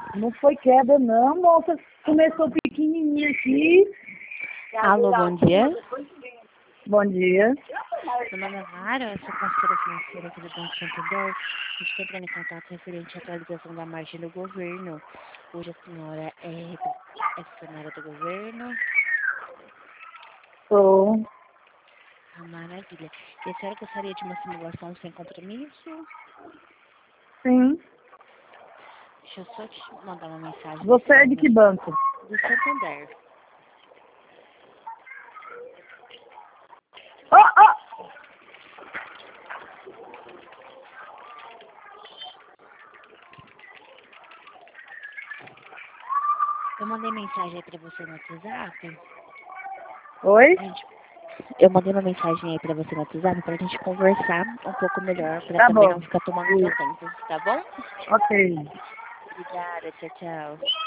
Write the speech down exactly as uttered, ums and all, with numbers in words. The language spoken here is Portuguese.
Não foi queda, não, moça. Começou pequenininha aqui. Alô, bom dia. Bom dia. Meu nome é Lara, eu sou consultora financeira aqui do Banco Santander. A gente está entrando em contato referente à atualização da margem do governo. Hoje a senhora é, é funcionária do governo. Sou. Ah, maravilha. E a senhora gostaria de uma simulação sem compromisso? Sim. Deixa eu só te mandar uma mensagem. Você é de que banco? Do Santander. Oh, oh! Eu mandei mensagem aí pra você no WhatsApp. Oi? Gente, eu mandei uma mensagem aí pra você no WhatsApp pra gente conversar um pouco melhor, pra Tá também bom. não ficar tomando seu tempo, tá bom? Ok. Obrigada, tchau, tchau.